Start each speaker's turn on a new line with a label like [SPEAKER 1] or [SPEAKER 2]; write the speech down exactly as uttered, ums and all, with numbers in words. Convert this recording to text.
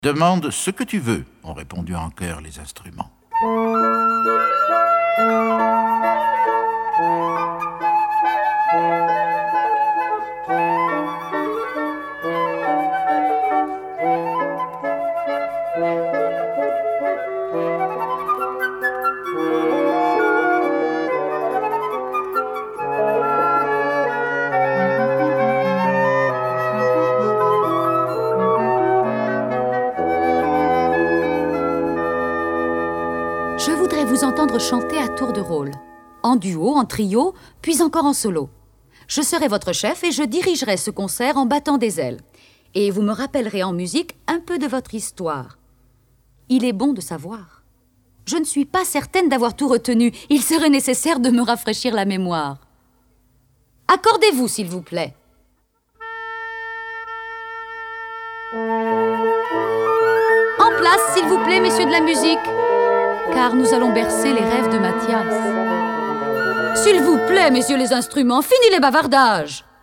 [SPEAKER 1] Demande ce que tu veux, ont répondu en chœur les instruments.
[SPEAKER 2] Je voudrais vous entendre chanter à tour de rôle, en duo, en trio, puis encore en solo. Je serai votre chef et je dirigerai ce concert en battant des ailes. Et vous me rappellerez en musique un peu de votre histoire. Il est bon de savoir. Je ne suis pas certaine d'avoir tout retenu. Il serait nécessaire de me rafraîchir la mémoire. Accordez-vous, s'il vous plaît. En place, s'il vous plaît, messieurs de la musique. Car nous allons bercer les rêves de Mathias. S'il vous plaît, messieurs les instruments, fini les bavardages.